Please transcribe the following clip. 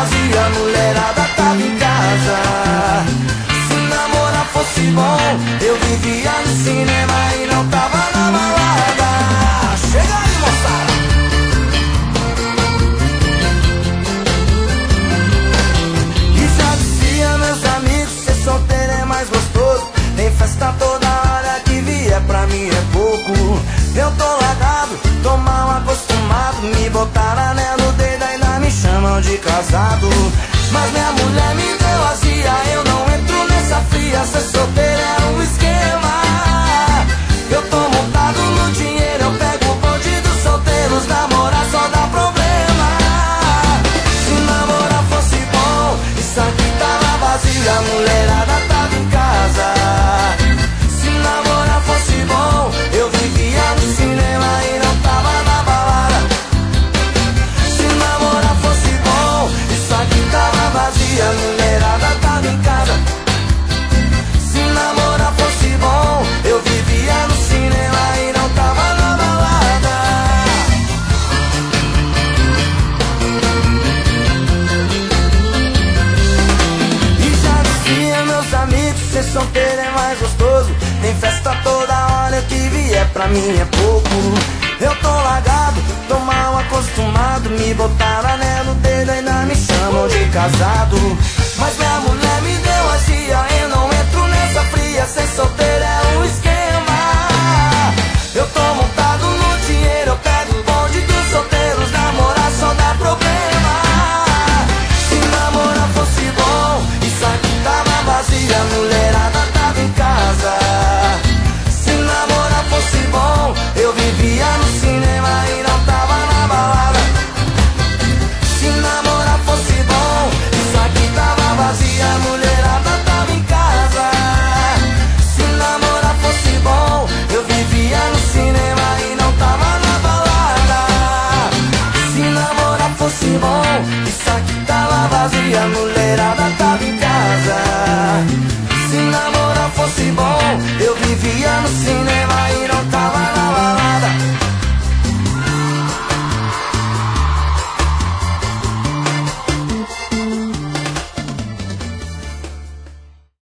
vazia, a mulherada tava em casa. Se namorar fosse bom, eu vivia no cinema e não tava na balada. Chega aí, moçada! E já dizia meus amigos, ser solteiro é mais gostoso. Tem festa toda hora, que vier pra mim é pouco. Eu tô largado, tô mal acostumado. Me botaram anel no dedo, ainda me chamam de casado. Mas minha mulher me deu azia, eu não entro nessa fria. Ser solteiro é um esquema. Eu tô montado no dinheiro, eu pego o bonde dos solteiros. Namorar só dá problema. Se namorar fosse bom, isso aqui tava vazio, a mulherada tava em casa. Se namorar fosse bom, eu vivia no cinema e não tava na balada. Se namorar fosse bom, isso aqui tava vazio, a mulherada tava em casa. Se namorar fosse bom, eu vivia no cinema e não tava na balada. E já dizia meus amigos, ser solteiro é mais gostoso. Tem festa toda hora, que vier pra mim é pouco. Eu tô largado, tô mal acostumado. Me botaram anel no dedo, ainda me chamam de casado. Mas minha mulher me deu azia, eu não entro nessa fria. Ser solteiro é um esquema. Eu tô montado no dinheiro, eu pego o bonde dos solteiros. Namorar só dá problema. Se namorar fosse bom, isso aqui tava vazio, a mulherada tava em casa. Se namorar fosse bom, eu vivia no cinema e não tava na balada. Se namorar fosse bom, isso aqui tava vazio, a mulherada tava em casa. Se namorar fosse bom, eu vivia no cinema e não tava na balada. Se namorar fosse bom, isso aqui tava vazio, a mulherada tava em casa. Se namorar fosse bom, eu vivia no cinema.